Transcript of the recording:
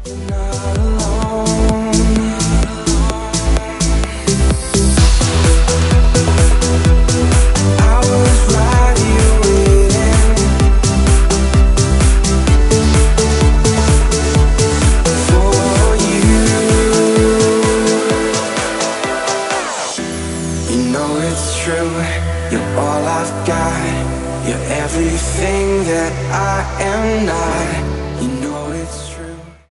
You're all I've got. You're everything that I am not.